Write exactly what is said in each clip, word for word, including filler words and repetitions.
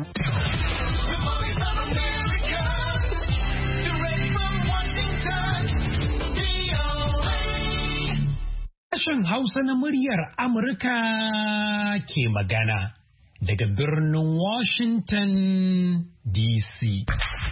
Sashen Hausa na muryar Amurka ke magana daga birnin Washington D C.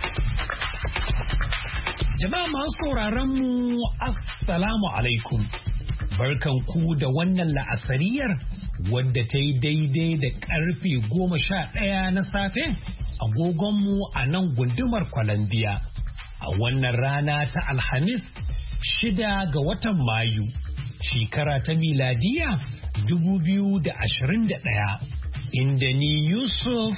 Jama'a masu sauraron mu Assalamu alaikum. Barkan ku da wannan la'asariyar wadda ta yi daidai da karfe goma sha ɗaya na safe agogonmu a nan gundumar Columbia. A wannan rana ta Alhamis shida ga watan Mayu. Shekara ta miladiya dubu biyu da ashirin da ɗaya, inda ni Yusuf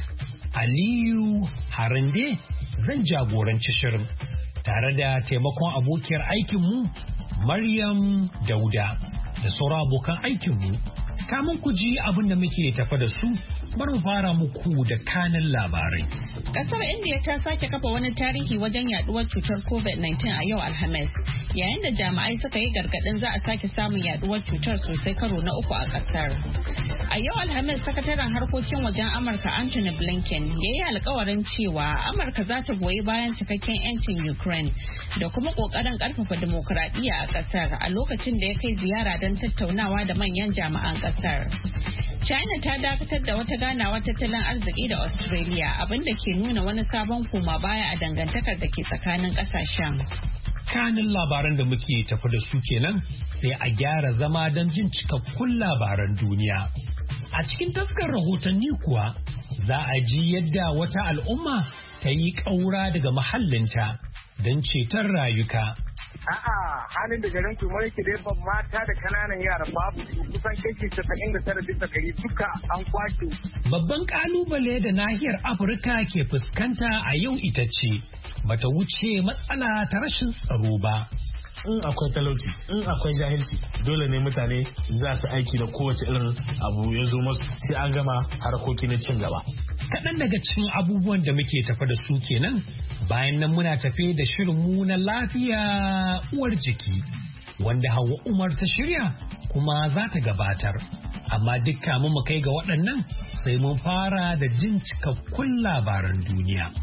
Aliyu Harande zan jagoranci shirin tare da taimakon abokiyar aikinmu Maryam Dauda da sauran abokan aikinmu. Kamun ku ji abin da muke tafa da su, bari mu fara muku da kanin labarai. Kasar India ta sake kafa wani tarihi wajen yaduwar cutar covid nineteen a yau Alhamis, yayin da jami'ai suka yi gargadin za a sake samun yaduwar cutar sosai karo na uku a kasar. A yau Alhamis, sakataren harkokin wajen Amurka Anthony Blinken ya yi alkawarin cewa Amurka za ta goyi bayan cikakken 'yancin Ukraine da kuma kokarin karfafa dimokuraɗiyya a kasar a lokacin da ya kai ziyara don tattaunawa da manyan jami'an kasar. China ta dakatar da wata ganawa tattalin arziki da Australia, abinda ke nuna wani sabon koma baya a dangantakar da ke tsakanin kasashen. Kanin labaran da muke tafi da su kenan, sai a gyara zama don jin cikakkun labaran duniya. A cikin taskar rahotanni kuwa za a ji yadda wata al'umma ta yi ƙaura daga mahallinta don ceton rayuka. A'a, halin da garin kuma yake dai ban mata da kananan yara babu su kusan kashi casa'in da tara bisa ɗari duka an kwace. Babban kalubale da nahiyar Afirka ke fuskanta a yau ita ce bata wuce matsala ta rashin tsaro ba. In akwai talauci, in akwai jahilci, dole ne mutane za su aiki da kowace irin abu ya zo masu sai an gama harkoki na cin gaba. Kaɗan daga cikin abubuwan da muke tafa da su kenan, bayan nan muna tafe da shirinmu na lafiya uwar jiki, wanda Hauwa Umar ta shirya kuma za ta gabatar. Amma dukka mu kai ga waɗannan sai mun fara da jin cikakkun labaran duniya.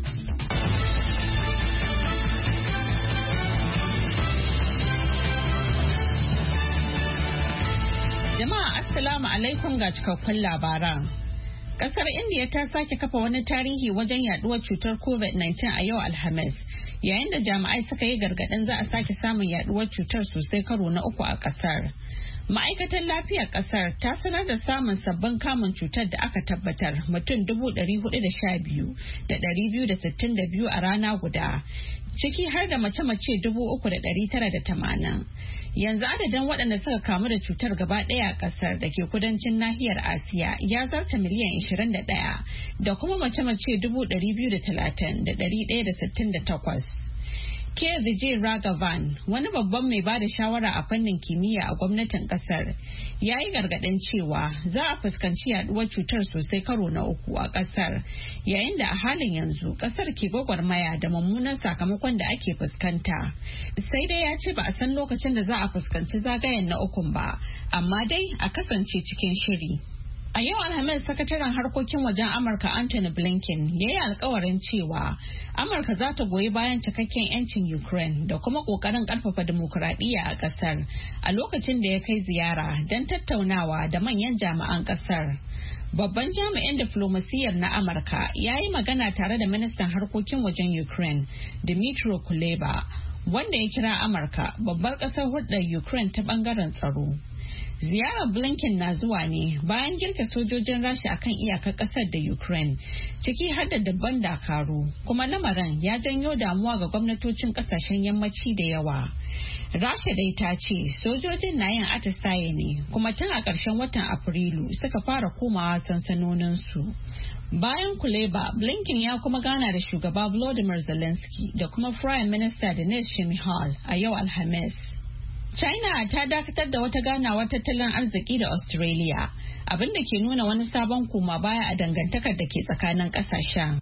Jama'a Assalamu alaikum ga cikakkun labaran. Kasar India ta sake kafa wani tarihi wajen yaduwar cutar covid nineteen a yau Alhamis, yayin da jami'ai suka yi gargadin za a sake samun yaduwar cutar sosai karo na uku a kasar. Ma'aikatar lafiyar kasar ta sanar da samun sabbin kamun cutar da aka tabbatar mutum dubu ɗari hudu da sha biyu da ɗari biyu da sittin da biyu a rana guda, ciki har da mace-mace dubu uku da ɗari tara da tamanin. Yanzu adadin waɗanda suka kamu da cutar gaba ɗaya a ƙasar da ke kudancin nahiyar Asiya ya zarta miliyan ishirin da ɗaya da kuma mace-mace dubu ɗari biyu da talatin da ɗari ɗaya da sittin da takwas. K. Vijay Raghavan, wani babban mai bada shawara a fannin kimiyya a gwamnatin kasar, ya yi gargaɗin cewa za a fuskanci yaduwar cutar sosai karo na uku a kasar, yayin da a halin yanzu kasar ke gwagwarmaya da mummunan sakamakon da ake fuskanta. Sai dai ya ce ba a san lokacin da za a fuskanci zagayen na ukun ba, amma dai a kasance cikin shiri. A yau Alhamis, sakataren harkokin wajen Amurka Anthony Blinken ya yi alkawarin cewa Amurka za ta goyi bayan cikakken 'yancin Ukraine da kuma ƙoƙarin ƙarfafa dimokuraɗiyya a ƙasar a lokacin da ya kai ziyara don tattaunawa da manyan jami'an ƙasar. Babban jami'in diflomasiyyar na Amurka ya yi magana tare da ministan harkokin wajen Ukraine, Dmytro Kuleba, wanda ya kira Amurka babbar ƙasar hulɗar Ukraine ta ɓangaren tsaro. Ziyarar Blinken na zuwa ne bayan girke sojojin Rasha akan iyakar kasar da Ukraine, ciki har da dabban dakaru, kuma lamarin ya janyo damuwa ga gwamnatocin kasashen yammaci da yawa. Rasha dai ta ce sojojin na yin atisaye ne, kuma tun a ƙarshen watan Afrilu suka fara komawa sansanoninsu. Bayan Kuleba, Blinken ya kuma gana da shugaba Volodymyr Zelensky da kuma Prime Minister Denis Shmyhal a yau Alhamis. China ta dakatar da wata ganawa tattalin arziki da Australia, abin da ke nuna wani sabon koma baya a dangantakar da ke tsakanin kasashen.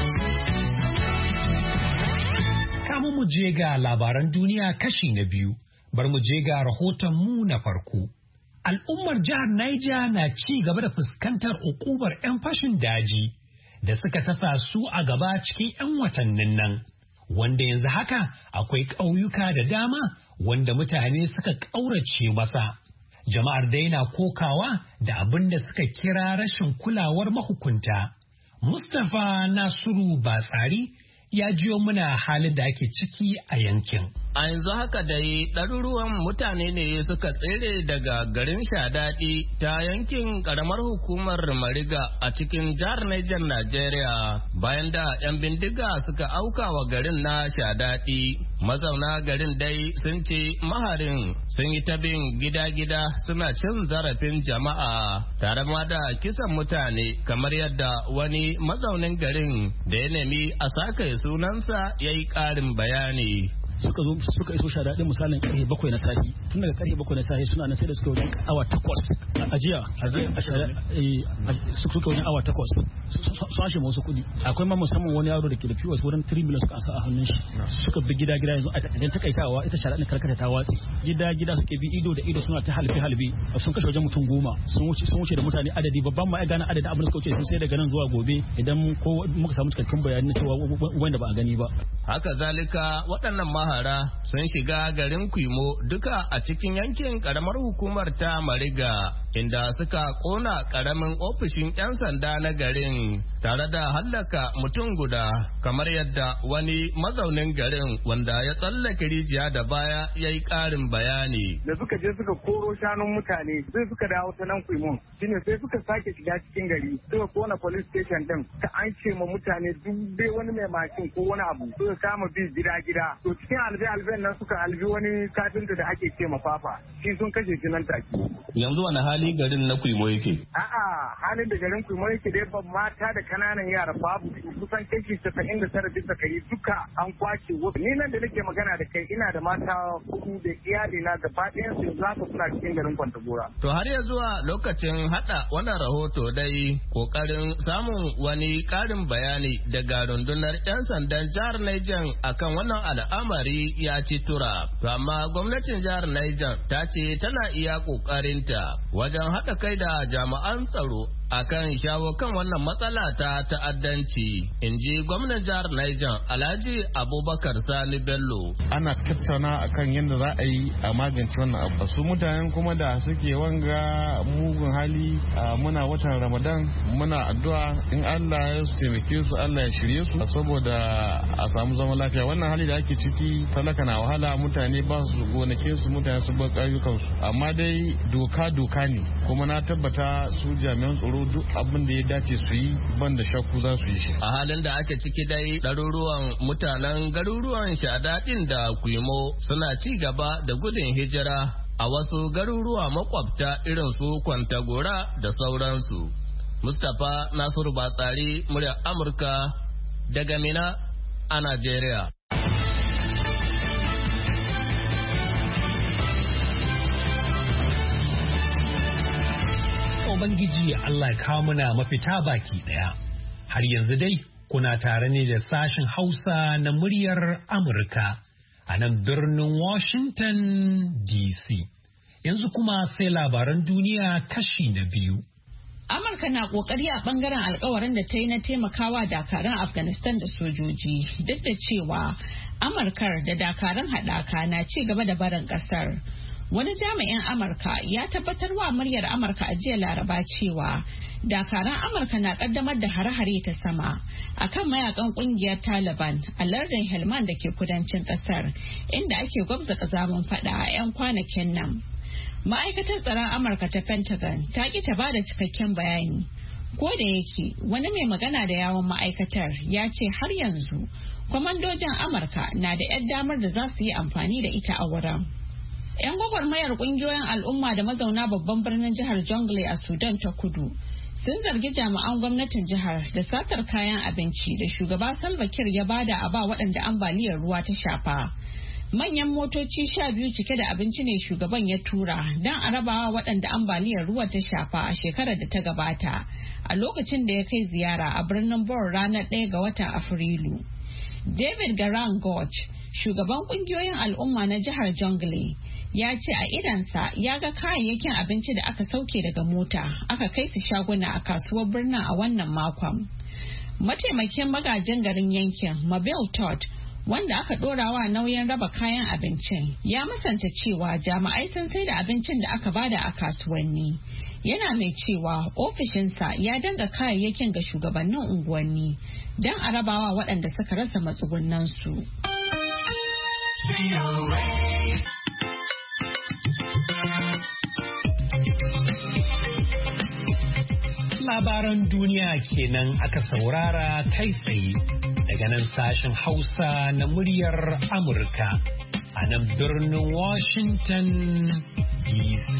Kamu mu je ga labaran duniya kashi na biyu, bar mu je ga rahoton mu na farko. Al'ummar jihar Niger na ci gaba da fuskantar ukubar 'yan fashin daji da suka tasa su a gaba cikin 'yan watannin nan, wanda yanzu haka akwai ƙauyuka da dama wanda mutane suka ƙaurace masa. Jama'ar dai na kokawa da abin da suka kira rashin kulawar mahukunta. Mustapha Nasiru Batsari ya jiyo muna halin da ake ciki a yankin. A yanzu haka dai ɗaruruwan mutane ne suka tsere daga garin Shadadi ta yankin ƙaramar hukumar Mariga a cikin jihar Niger, Najeriya, bayan da 'yan bindiga suka auka wa garin na Shadadi. Mazauna garin dai sun ce maharin sun yi ta bin gida-gida suna cin zarafin jama'a tare ma da kisan mutane, kamar yadda wani mazaunin garin da ya nemi a saka sunansa ya yi ƙarin bayani. suka zo suka iso Shadadi misalin karfe bakwai na safi, tun daga karfe bakwai na safi suna nan sai da suka wajen awa takwas a jiya suka wajen awa takwas su ashe masu kuɗi. Akwai ma musamman wani yaro da ke da P O S wurin three million suka asa a hannun shi, suka bi gida gida yanzu a takaitan takaitawa ita Shadadi karkata ta watsi gida gida suke bi ido da ido suna ta halbe halbe, sun kashe wajen mutum goma, sun wuce sun wuce da mutane adadi babban ma ya gane adadin abin da suka wuce sun sai daga nan zuwa gobe idan ko muka samu cikakken bayani na cewa wanda ba a gani ba. Haka zalika waɗannan mahara sun shiga garin Kwimo duka a cikin yankin karamar hukumar ta Mariga, inda suka kona karamin ofishin 'yan sanda na garin tare da hallaka mutum guda, kamar yadda wani mazaunin garin wanda ya tsallake rijiya da baya ya yi ƙarin bayani. Da suka je suka koro shanun mutane sai suka dawo ta nan Kwimo, shine sai suka sake shiga cikin gari suka kona police station din, ta an ce ma mutane duk dai wani mai mashin ko wani abu suka kama bi gida gida. To cikin albe alben nan suka albi wani kafinta da ake ce ma Fafa, shi sun kashe shi nan take. Yanzu wani hali garin na Kwimo yake? A'a, halin da garin Kwimo yake dai ban mata da kananan yara babu, kusan kashi casa'in da tara bisa ɗari duka an kwace wasu. Ni nan da nake magana da kai ina da mata hudu da iyali na gaba ɗayan su za su suna cikin garin Kwantagora. To har ya zuwa lokacin hada wannan rahoto dai kokarin samun wani ƙarin bayani daga rundunar 'yan sandan jihar Niger akan wannan al'amari ya ci tura. To amma gwamnatin jihar Niger ta ce tana iya kokarinta wajen haɗa kai da jami'an tsaro akan shawo kan wannan matsala ta ta'addanci, in ji gwamnan jihar Niger Alhaji Abubakar Sani Bello. Ana tattauna akan yadda za a yi a magance wannan abu. Su mutanen kuma da suke wanga mugun hali, muna watan Ramadan muna addu'a in Allah ya taimake su, Allah ya shirye su saboda a samu zaman lafiya. Wannan hali da ake ciki talaka na wahala, mutane ba su gonakin su, mutane su bar ƙauyukan su, amma dai doka doka ne, kuma na tabbata su jami'an tsaro duk abin da ya dace su yi ban da shakku za su yi shi. A halin da ake ciki dai ɗaruruwan mutanen garuruwan Shadadin da Kwimo suna ci gaba da gudun hijira a wasu garuruwa makwabta irin su Kwantagora da sauransu. Mustapha Nasiru Batsari, muryar Amurka daga Mina a Najeriya. Ubangiji Allah ya kawo mana mafita baki daya. Har yanzu dai kuna tare ne da sashen Hausa na muryar Amurka a nan birnin Washington D C. Yanzu kuma sai labaran duniya kashi na biyu. Amurka na kokari a bangaren alkawarin da ta yi na taimakawa dakaran Afghanistan da sojoji, duk da cewa Amurkar da dakaran haɗaka na ci gaba da barin ƙasar. Wani jami'in Amurka ya tabbatar wa muryar Amurka a jiya Laraba cewa dakaran Amurka na kaddamar da hare-hare ta sama akan mayakan kungiyar Taliban a lardin Helmand da ke kudancin kasar, inda ake gwabza kazamin fada a 'yan kwanakin nan. Ma'aikatar tsaron Amurka ta Pentagon ta ki ta bada cikakken bayani. Ko da yake wani mai magana da yawon ma'aikatar ya ce har yanzu kwamandojin Amurka na da 'yan damar da za su yi amfani da ita a wurin. 'Yan gwagwarmayar kungiyoyin al'umma da mazauna babban birnin jihar Jonglei a Sudan ta kudu sun zargi jami'an gwamnatin jihar da satar kayan abinci da shugaba Salva Kiir ya bada a ba waɗanda ambaliyar ruwa ta shafa. Manyan motoci sha biyu cike da abinci ne shugaban ya tura don a rabawa waɗanda ambaliyar ruwa ta shafa a shekarar da ta gabata a lokacin da ya kai ziyara a birnin Bor ranar ɗaya ga watan Afrilu. David Garang Goch, shugaban kungiyoyin al'umma na jihar Jonglei, ya ce a idansa ya ga kayayyakin abinci da aka sauke daga mota aka kai su shaguna a kasuwar birnin a wannan makon. Mataimakin magajin garin yankin Mabel Todd, wanda aka ɗorawa nauyin raba kayan abincin, ya musanta cewa jami'ai sun sai da abincin da aka bada a kasuwanni. Yana mai cewa ofishinsa ya danga kayayyakin ga shugabannin unguwanni don a rabawa waɗanda suka rasa matsugunansu. Labaran duniya kenan aka saurara kai tsaye daga nan sashen Hausa na muryar Amurka a nan birnin Washington D C.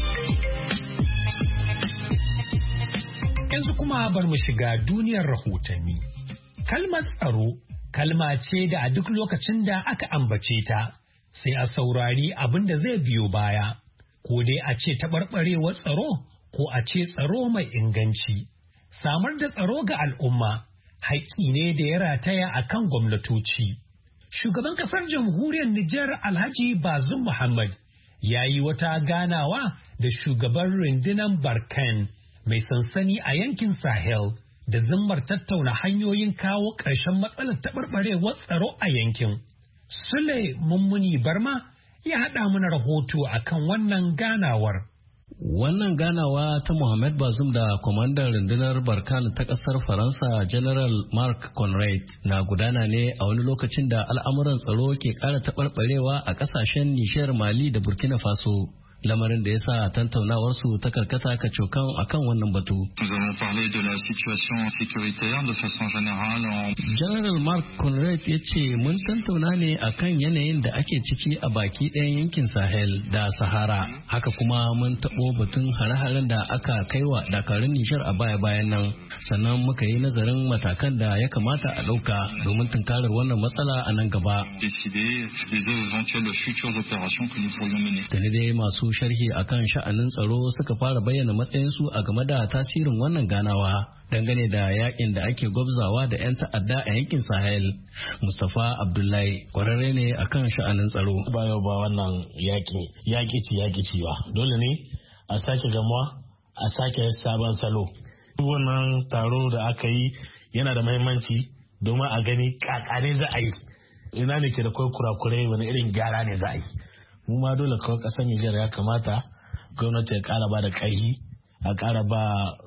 Yanzu kuma bar mu shiga duniyar rahotanni. Kalmar tsaro kalma ce da a duk lokacin da aka ambace ta sai a saurari abin da zai biyo baya, ko dai a ce taɓarɓarewar tsaro ko a ce tsaro mai inganci. Samar da tsaro ga al'umma haƙƙi ne da ya rataya a kan gwamnatoci. Shugaban ƙasar jamhuriyar Nijar Alhaji Bazum Muhammad ya yi wata ganawa da shugaban rundunar Barkan mai sansani a yankin Sahel da zimmar tattauna hanyoyin kawo ƙarshen matsalar taɓarɓarewar tsaro a yankin. Sule Mummuni Barma ya haɗa mana rahoto akan wannan ganawar. Wannan ganawa ta Mohamed Bazoum da kwamandan rundunar Barkan ta ƙasar Faransa General Marc Conrad na gudana ne a wani lokacin da al'amuran tsaro ke ƙara taɓarɓarewa a ƙasashen Nishar, Mali da Burkina Faso. Lamarin da ya sa tantaunawarsu ta karkata ka cokan akan wannan batu. General Marc Conrad ya ce mun tantauna ne akan yanayin da ake ciki a baki ɗayan yankin Sahel da Sahara. Haka kuma mun taɓo batun hare-haren da aka kaiwa dakarun Nishar a baya-bayan nan. Sannan muka yi nazarin matakan da ya kamata a ɗauka domin tunkarar wannan matsala a nan gaba. Tani dai masu sharhi akan sha'anin tsaro suka fara bayyana matsayinsu a game da tasirin wannan ganawa dangane da yakin da ake gwabzawa da 'yan ta'adda a yankin Sahel. Mustapha Abdullahi kwararre ne akan sha'anin tsaro. Ba yau ba wannan yaki yaki ci yaki ci ba. Dole ne a sake gamuwa a sake sabon salo. Wannan taro da aka yi yana da muhimmanci domin a gani kakane za a yi. Ina ne ke da kwai kurakurai, wani irin gyara ne za a yi. Mu ma dole kawai kasar Nijar ya kamata gwamnati ya kara ba da ƙarfi, a kara ba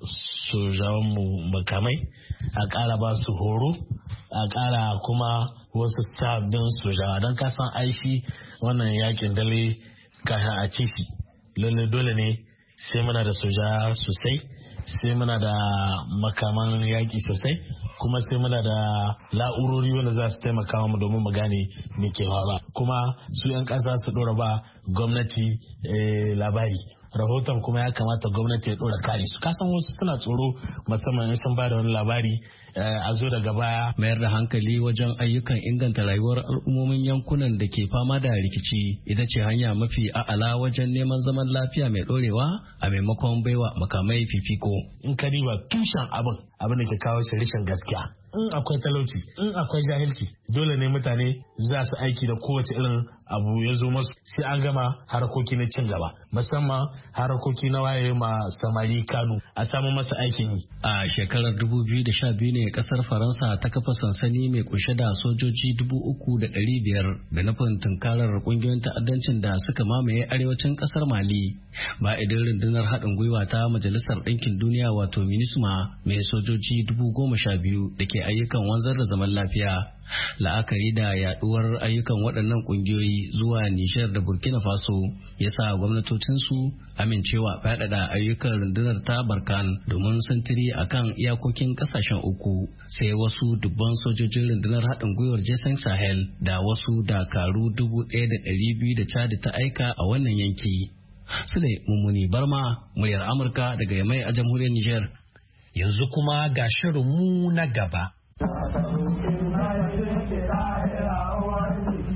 sojawan mu makamai, a kara ba su horo, a kara kuma wasu sabbin sojawa don kasan aishi wannan yakin dale kafin a ci shi. Lalle dole ne sai muna da soja sosai, sai muna da makaman yaƙi sosai, kuma sai muna da la'urori wanda za su taimaka mu domin mu gane me ke faruwa, kuma su 'yan ƙasa su ɗora ba gwamnati labari. Rahoton kuma ya kamata gwamnati ya ɗora kare su. Kasan wasu suna tsoro musamman in sun ba da wani labari a zo daga baya. Mayar da hankali wajen ayyukan inganta rayuwar al'ummomin yankunan da ke fama da rikici ita ce hanya mafi a'ala wajen neman zaman lafiya mai ɗorewa a maimakon baiwa makamai fifiko. In ka diba tushen abin abin da ke kawo shi rashin gaskiya. In akwai talauci, in akwai jahilci, dole ne mutane za su aiki da kowace irin abu ya zo masu sai an gama harkoki na cin gaba, musamman harkoki na waye ma samari kanu a samu masa aikin yi. A shekarar dubu biyu da sha biyu ne kasar Faransa ta kafa sansani mai kunshe da sojoji dubu uku da ɗari biyar da nufin tunkarar kungiyoyin ta'addancin da suka mamaye arewacin kasar Mali. Ba idan rundunar haɗin gwiwa ta Majalisar Ɗinkin Duniya wato MINUSMA mai sojoji dubu goma sha biyu da ke ayyukan wanzar da zaman lafiya. La'akari da yaduwar ayyukan waɗannan ƙungiyoyi zuwa Nijar da Burkina Faso ya sa gwamnatocinsu amincewa faɗaɗa ayyukan rundunar ta Barkan domin sintiri a kan iyakokin ƙasashen uku, sai wasu dubban sojojin rundunar haɗin gwiwar Jason Sahel da wasu dakaru dubu ɗaya da ɗari biyu da Chad ta aika a wannan yanki. Sule Mummuni Barma, muryar Amurka daga Yamai a jamhuriyar Nijar. Yanzu kuma ga shirinmu na gaba.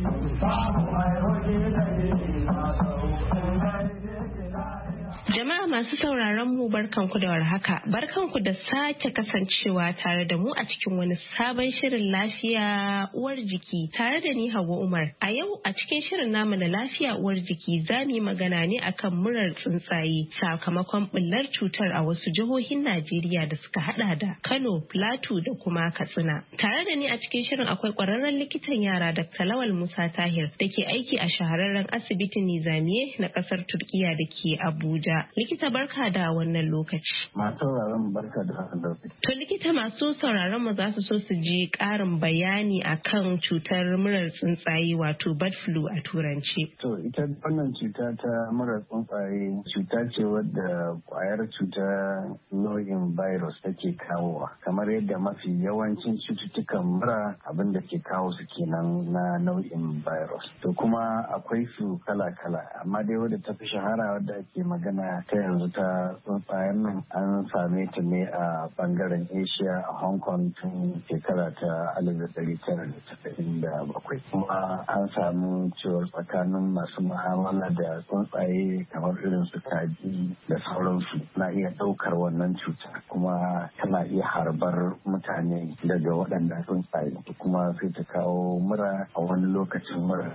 Jama'a masu sauraron mu barkanku da warhaka. Barkanku da sake kasancewa tare da mu a cikin wani sabon shirin lafiya uwar jiki tare da ni Hauwa Umar. A yau a cikin shirin namu na lafiya uwar jiki za mu yi magana ne akan murar tsuntsaye sakamakon bullar cutar a wasu jihohin Najeriya da suka hada da Kano, Plateau da kuma Katsina. Tare da ni a cikin shirin akwai kwararren likitan yara Dakta Lawal Musa Tahir da ke aiki a shahararren asibitin Nizamiye na kasar Turkiya da ke Abuja. Likita barka da wannan lokaci. Masu sauraron barka da wannan lokaci. To likita masu sauraron mu za su so su ji ƙarin bayani akan cutar murar tsuntsaye wato bird flu a turanci. To ita wannan cuta ta murar tsuntsaye cuta ce wadda kwayar cuta nau'in virus take kawowa. Kamar yadda mafi yawancin cututtukan mura abin da ke kawo su kenan na nau'in virus. To kuma akwai su kala-kala amma dai wadda ta fi shahara wadda ake magana ta yanzu ta tsuntsayen nan an same ta ne a bangaren Asia a Hong Kong tun shekara ta alif da ɗari tara da casa'in da bakwai. Kuma an samu cewar tsakanin masu mu'amala da tsuntsaye kamar irin su kaji da sauransu na iya ɗaukar wannan cuta kuma tana iya harbar mutane daga waɗanda tsuntsaye kuma sai ta kawo mura a wani lokacin mura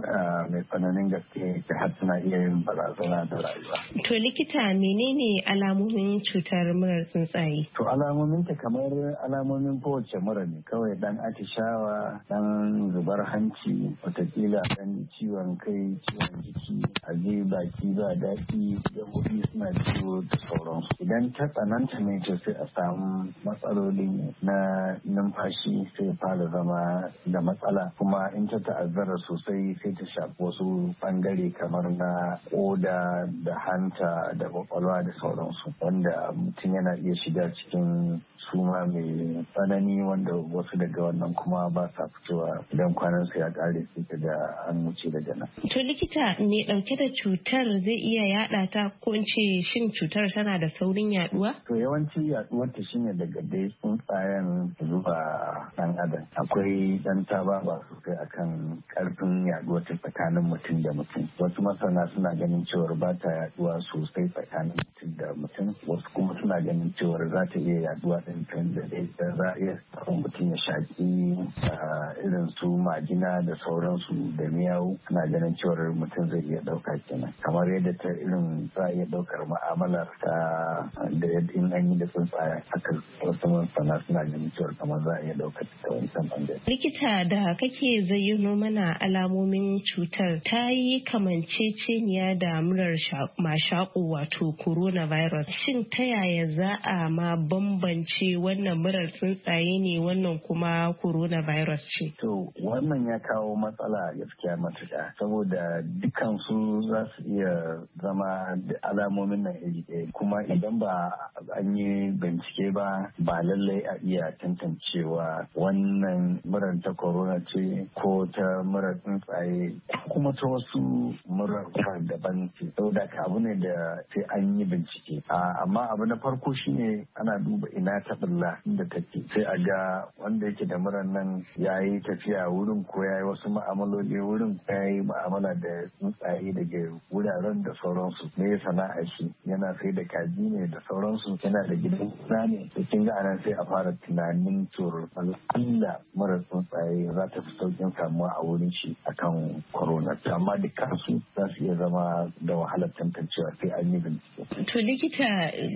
mai tsananin gaske da har tana iya yin barazana da rayuwa. To likita menene alamomin cutar murar tsuntsaye? To alamomin ta kamar alamomin kowace mura ne kawai dan atishawa, dan zubar hanci, watakila dan ciwon kai, ciwon jiki, aje baki ba daɗi, gabobi suna ciwo da sauransu. Idan ta tsananta ne to sai a samu matsaloli na numfashi sai fara zama da matsala kuma in ta ta'azzara sosai sai ta shafi wasu bangare kamar na koda da hanta da kwakwalwa da sauransu wanda mutum yana iya shiga cikin suma mai tsanani wanda wasu daga wannan kuma ba sa fitowa idan kwanan su ya kare sai ka ga an wuce daga nan. To likita me dauke da cutar zai iya yada ta ko in ce shin cutar tana da saurin yaduwa? To yawanci yaduwar ta shine daga dai tsuntsayen zuwa dan adam. Akwai dan tababa sosai akan karfin yaduwar ta tsakanin mutum da mutum. Wasu masana suna ganin cewar ba ta yaduwa sosai tsakanin mutum da mutum wasu kuma suna ganin cewar za ta iya yaduwa din kan da za a iya samun mutum ya shaki irin su majina da sauransu da miyau suna ganin cewar mutum zai iya dauka kenan kamar yadda ta irin za a iya daukar mu'amalar ta da in an yi da tsuntsaye haka wasu masana suna ganin cewar kamar za a iya daukar ta wancan bangare. Likita da kake zayyano mana alamomin cutar ta yi kamanceceniya da murar mashaƙo wato coronavirus. Shin ta yaya za a ma bambance wannan murar tsuntsaye ne wannan kuma coronavirus ce? To wannan ya kawo matsala gaskiya matuƙa saboda dukkan su za su iya zama da alamomin nan iri ɗaya kuma idan ba an yi bincike ba ba lallai a iya tantancewa wannan murar ta corona ce ko ta murar tsuntsaye kuma ta wasu murar daban ce saboda ka abu ne da sai an yi bincike amma abu na farko shine ana duba ina ta bulla inda take sai a ga wanda yake da murar nan ya yi tafiya wurin ko ya yi wasu ma'amaloli wurin ko ya yi ma'amala da tsuntsaye daga wuraren da sauransu me ya sana'a shi yana sai da kaji ne da sauransu yana da gidan gona ne da kin ga anan sai a fara tunanin cewar Allah murar tsuntsaye za ta fi saukin samuwa a wurin shi akan corona amma dukkan su za su iya zama da wahalar tantancewa sai an yi bincike. To likita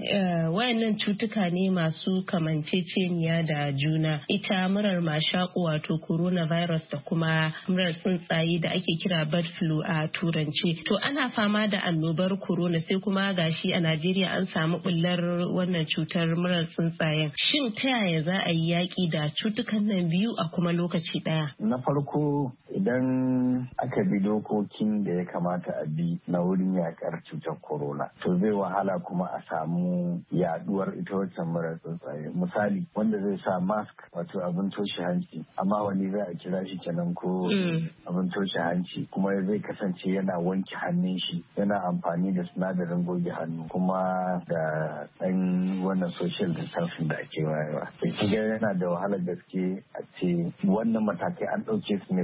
wayannan cutuka ne masu kamanceceniya da juna ita murar mashaƙo wato coronavirus da kuma murar tsuntsaye da ake kira bird flu a turanci. To ana fama da annobar corona sai kuma gashi a Najeriya an samu bullar wannan cutar murar tsuntsayen. Shin ta yaya za a yi yaƙi da cutukan nan biyu a kuma lokaci ɗaya? Na farko idan aka bi dokokin da ya kamata a bi na wurin yakar cutar corona to zai wahala kuma a samu yaduwar ita waccan murar tsuntsaye. Misali wanda zai sa mask wato abin toshe hanci amma wani za a kira shi kenan ko abin toshe hanci kuma zai kasance yana wanke hannun shi yana amfani da sinadarin goge hannu kuma da ɗan wannan social distancing da ake wayewa. Sai kiga yana da wahalar gaske a ce wannan matakai an ɗauke su ne saboda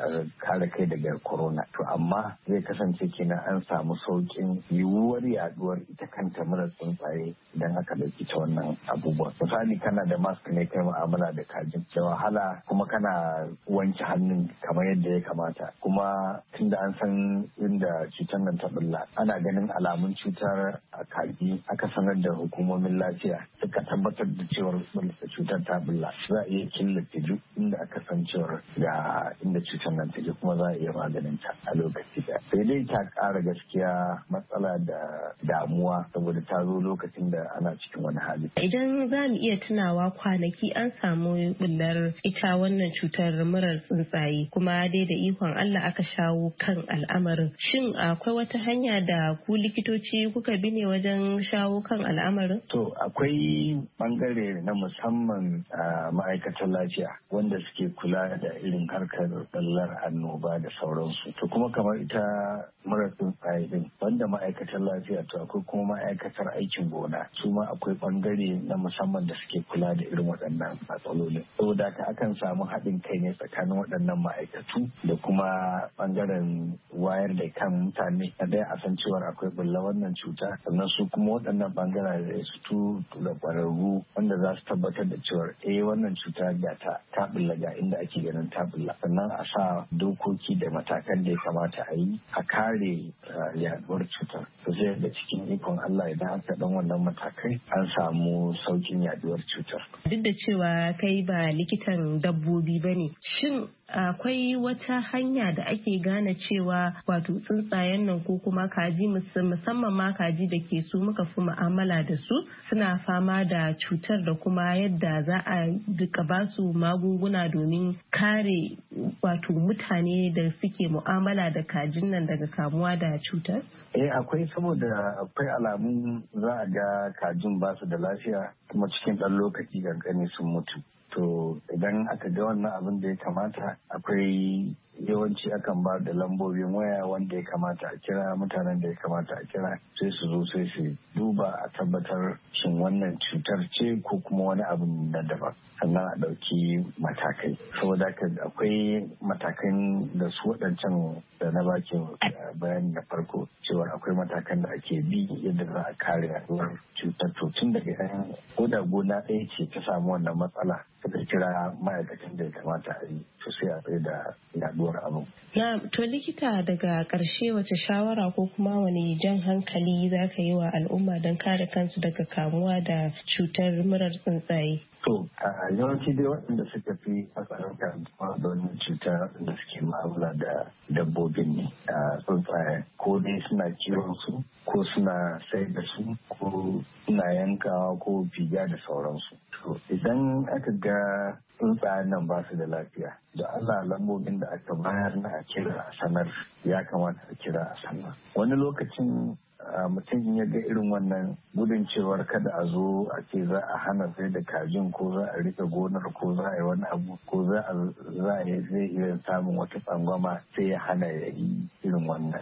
kare kai daga corona. To amma zai kasance kenan an samu saukin yiwuwar yaduwar ita kanta mura tsuntsaye idan aka ɗauki ta wannan abubuwa. Misali kana da mask ne kai mu'amala da kajin da wahala kuma kana wanke hannun kamar yadda ya kamata, kuma tunda an san inda cutar nan ta bulla ana ganin alamun cutar a kaji aka sanar da hukumomin lafiya suka tabbatar da cewar cutar ta bulla za a iya killace duk inda aka san cewar ga inda cutar nan take kuma za a iya maganin ta a lokaci da sai dai ta ƙara gaskiya matsala da damuwa saboda ta zo lokacin da ana cikin wani hali. Idan za mu iya tunawa kwanaki an samu bullar ita wannan cutar murar tsuntsaye kuma dai da ikon Allah aka shawo kan al'amarin. Shin akwai wata hanya da ku likitoci kuka bi ne wajen shawo kan al'amarin? To akwai bangare na musamman a ma'aikatan lafiya wanda suke kula da irin harkar ballar annoba da sauransu. To kuma kamar ita murar tsuntsaye din banda ma'aikatan lafiya to akwai kuma ma'aikatar aikin gona su ma akwai bangare na musamman da suke kula da irin waɗannan matsalolin. Saboda haka akan samu haɗin kai ne tsakanin waɗannan ma'aikatu da kuma bangaren wayar da kan mutane na dai a san cewar akwai bulla wannan cuta, sannan su kuma waɗannan bangaren da su tu da ƙwararru wanda za su tabbatar da cewar eh wannan cuta ga ta ta bulla ga inda ake ganin ta bulla, sannan a sa dokoki da matakan da ya kamata a yi a kare yaduwar cutar. To sai da cikin ikon Allah idan aka dan wannan matakai an samu saukin yaduwar cutar. Duk da cewa kai ba likitan dabbobi bane, shin akwai wata hanya da ake gane cewa wato tsuntsayen nan ko kuma kaji musamman ma kaji da ke su muka fi mu'amala da su suna fama da cutar da kuma yadda za a duka ba su magunguna domin kare wato mutane da suke mu'amala da kajin nan daga kamuwa da cutar? Eh akwai, saboda akwai alamun za a ga kajin ba su da lafiya kuma cikin ɗan lokaci kankani sun mutu. To idan aka ga wannan abin da ya kamata akwai yawanci akan ba da lambobin waya wanda ya kamata a kira mutanen da ya kamata a kira sai su zo sai su duba a tabbatar shin wannan cutar ce ko kuma wani abu na daban sannan a ɗauki matakai. Saboda haka akwai matakan da su waɗancan da na baki bayani na farko cewa akwai matakan da ake bi yadda za a kare yaduwar cutar. To tun daga yan koda gona ɗaya ce ta samu wannan matsala suka kira ma'aikatan da ya kamata a yi to sai a tsaye da yaduwar abu. Na to likita daga ƙarshe wace shawara ko kuma wani jan hankali za ka yi wa al'umma don kare kansu daga kamuwa da cutar murar tsuntsaye? To yawanci dai waɗanda suka fi hatsarin kamuwa da wannan cuta waɗanda suke ma'amala da dabbobin ne a tsuntsaye ko dai suna kiwon su ko suna sai da su ko suna yankawa ko figa da sauransu. To idan aka ga tsuntsayen nan ba su da lafiya da Allah lambobin da aka bayar na a kira a sanar ya kamata a kira a sanar. Wani lokacin mutum ya ga irin wannan gudun cewar kada a zo a ce za a hana sai da kajin ko za a rike gonar ko za a yi wani abu ko za a yi zai iya samun wata tsangwama sai ya hana ya yi irin wannan.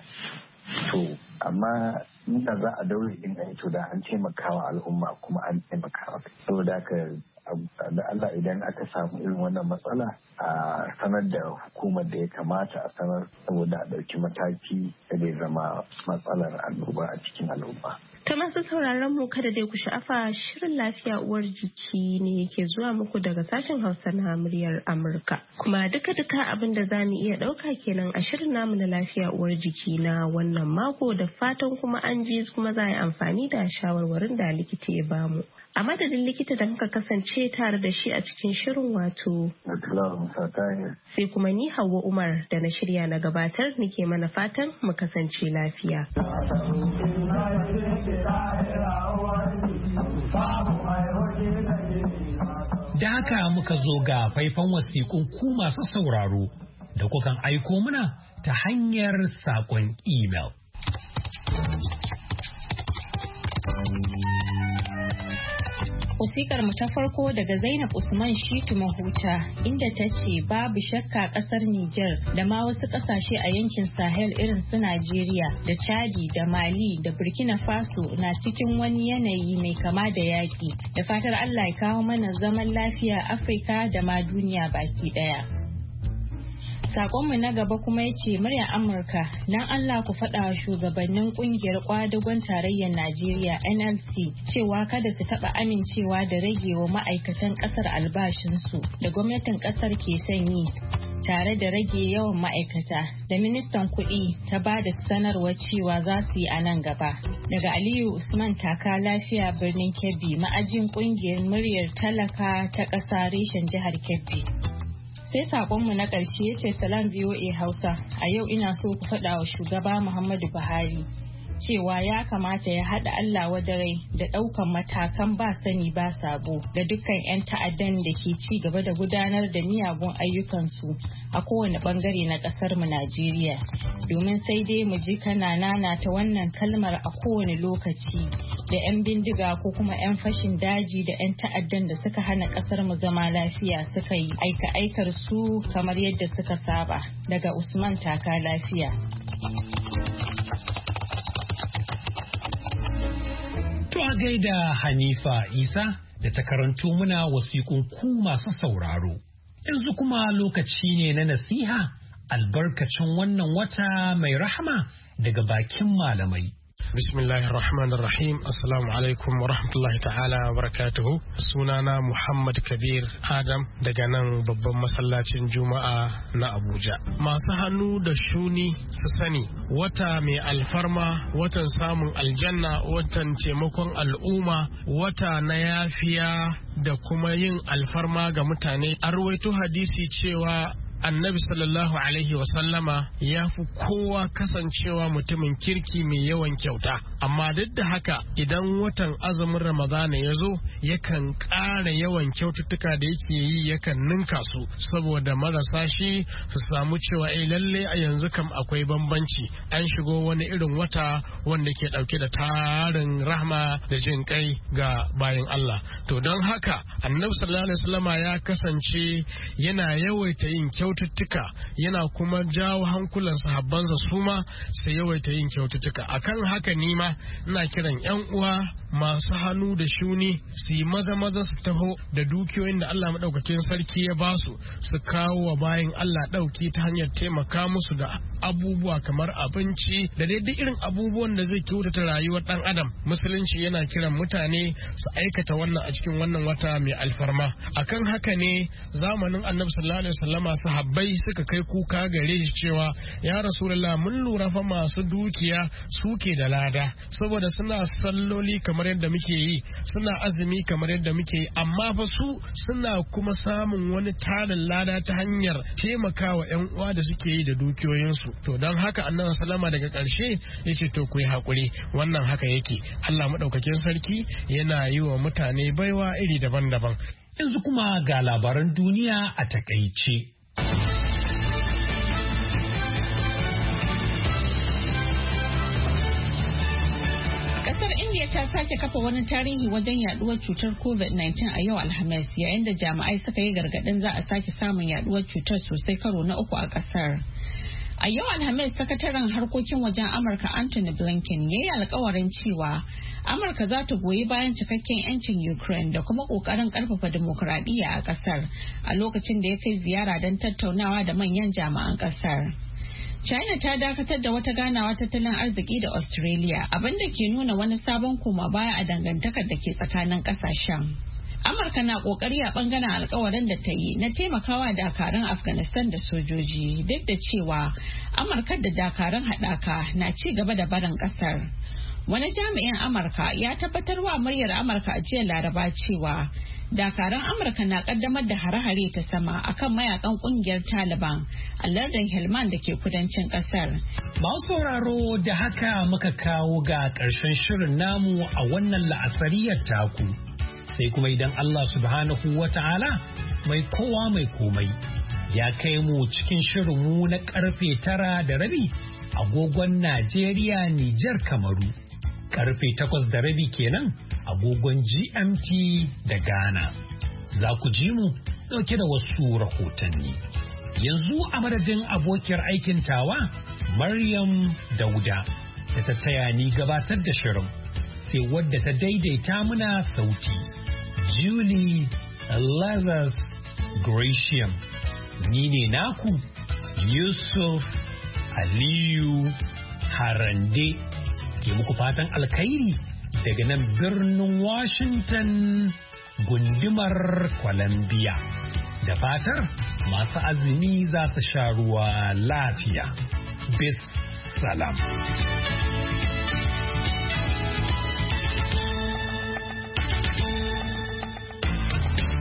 To amma inda za a daure in a to da an taimakawa al'umma kuma an taimakawa. Saboda haka da Allah idan aka samu irin wannan matsala a sanar da hukumar da ya kamata a sanar saboda a ɗauki mataki da zai zama matsalar annoba a cikin al'umma. Ta masu sauraron mu kada dai ku sha'afa shirin lafiya uwar jiki ne yake zuwa muku daga sashen Hausa na muryar Amurka. Kuma duka-duka abin da za mu iya ɗauka kenan a shirin namu na lafiya uwar jiki na wannan mako da fatan kuma an ji kuma za a yi amfani da shawarwarin da likita ya bamu. A madadin likita da muka kasance tare da shi a cikin shirin wato. Sai kuma ni Hauwa Umar da na shirya na gabatar nike mana fatan mu kasance lafiya. Da haka muka zo ga faifan wasiƙun ku masu sauraro da kukan aiko muna ta hanyar saƙon imel. Wasikar mu ta farko daga Zainab Usman Shitu Mahuta inda ta ce babu shakka kasar Nijar da ma wasu kasashe a yankin Sahel irin su Najeriya da Chadi da Mali da Burkina Faso na cikin wani yanayi mai kama da yaki. Da fatar Allah ya kawo mana zaman lafiya Afirka da ma duniya baki daya. Sakonmu na gaba kuma ya ce muryar Amurka dan Allah ku faɗa wa shugabannin kungiyar kwadagon tarayyar Najeriya N L C cewa kada su taɓa amincewa da ragewa ma'aikatan ƙasar albashinsu da gwamnatin ƙasar ke son yi tare da rage yawan ma'aikata da ministan kuɗi ta ba da sanarwar cewa za su yi a nan gaba. Daga Aliyu Usman Taka Lafiya birnin Kebbi ma'ajin kungiyar muryar talaka ta ƙasa reshen jihar Kebbi. Sai sakonmu na ƙarshe ya ce salam V O A Hausa a yau ina so ku faɗa wa shugaba Muhammadu Buhari cewa ya kamata ya haɗa Allah wadarai da ɗaukan matakan ba sani ba sabo ga dukkan 'yan ta'addan da ke ci gaba da gudanar da miyagun ayyukansu a kowane ɓangare na ƙasar mu Najeriya. Domin sai dai mu ji kana nana ta wannan kalmar a kowane lokaci da 'yan bindiga ko kuma 'yan fashin daji da 'yan ta'addan da suka hana ƙasar mu zama lafiya suka yi aika aikar su kamar yadda suka saba. Daga Usman Taka Lafiya. To a gaida Hanifa Isa da ta karanto muna wasiƙun ku masu sauraro. Yanzu kuma lokaci ne na nasiha albarkacin wannan wata mai rahama daga bakin malamai. Bismillahir Rahmanir Rahim. Assalamu alaikum wa rahmatullahi ta'ala wa barakatuhu. Sunana Muhammad Kabir Adam daga nan babban masallacin Juma'a na Abuja. Masu hannu da shuni su sani wata mai alfarma, watan samun aljanna, watan taimakon al'umma, wata na yafiya da kuma yin alfarma ga mutane. An rawaito hadisi cewa Annabi sallallahu alaihi wasallama ya fi kowa kasancewa mutumin kirki mai yawan kyauta, amma duk da haka idan watan azumin Ramadana ya zo yakan ƙara yawan kyaututtuka da yake yi, yakan ninka su saboda marasa shi su samu cewa eh lalle a yanzu kam akwai bambanci, an shigo wani irin wata wanda ke ɗauke da tarin rahma da jin kai ga bayin Allah. To don haka Annabi sallallahu alaihi wasallama ya kasance yana yawaita yin kyauta kyaututtuka, yana kuma jawo hankulan sahabbansa su ma su yawaita yin kyaututtuka. Akan haka ni ma ina kiran yan uwa masu hannu da shuni su yi maza maza su taho da dukiyoyin da Allah madaukakin sarki ya ba su su kawo wa bayin Allah dauki ta hanyar taimaka musu da abubuwa kamar abinci da dai duk irin abubuwan da zai kyautata rayuwar dan adam. Musulunci yana kiran mutane su aikata wannan a cikin wannan wata mai alfarma. Akan haka ne zamanin Annabi sallallahu alaihi wasallama sahabbai suka kai kuka gare shi cewa ya Rasulullah mun lura fa masu dukiya suke da lada saboda suna salloli kamar yadda muke yi, suna azumi kamar yadda muke yi, amma fa su suna kuma samun wani tarin lada ta hanyar taimakawa yan uwa da suke yi da dukiyoyinsu. To don haka Annabi sallama daga ƙarshe yace to ku yi hakuri, wannan haka yake. Allah madaukakin sarki yana yi wa mutane baiwa iri daban-daban. Yanzu kuma ga labaran duniya a takaice. ta sake kafa wani tarihi wajen yaduwar cutar covid nineteen a yau Alhamis, yayin da jami'ai suka yi gargadin za a sake samun yaduwar cutar sosai karo na uku a kasar. A yau Alhamis, sakataren harkokin wajen Amurka Anthony Blinken ya yi alkawarin cewa Amurka za ta goyi bayan cikakken 'yancin Ukraine da kuma kokarin karfafa dimokuraɗiyya a kasar a lokacin da ya kai ziyara don tattaunawa da manyan jami'an kasar. China ta dakatar da wata ganawa tattalin arziki da Australia, abinda ke nuna wani sabon koma baya a dangantakar da ke tsakanin kasashen. Amurka na kokari a bangaren alkawarin da ta yi na taimakawa dakarun Afghanistan da sojoji, duk da cewa Amurka da dakarun haɗaka na ci gaba da barin ƙasar. Wani jami'in Amurka ya tabbatar wa muryar Amurka a jiya Laraba cewa dakaran Amurka na kaddamar da hare-hare ta sama akan mayakan kungiyar Taliban a lardin Helmand da ke kudancin kasar. Masu sauraro da haka muka kawo ga ƙarshen shirin namu a wannan la'asariyar taku. Sai kuma idan Allah subhanahu wa ta'ala mai kowa mai komai ya kai mu cikin shirin mu na karfe tara da rabi agogon Najeriya, Nijar, Kamaru. Karfe takwas da rabi kenan agogon G M T da Ghana. Za ku ji mu dauke da wasu rahotanni. Yanzu a madadin abokiyar aikin tawa Maryam Dauda da ta taya ni gabatar da shirin, sai wadda ta daidaita muna sauti Julie Lazarus Gratiam. Ni ne naku Yusuf Aliyu Harande ke muku fatan alkhairi daga nan birnin Washington gundumar Columbia. Da fatar masu azumi za su sha ruwa lafiya. Bis salam.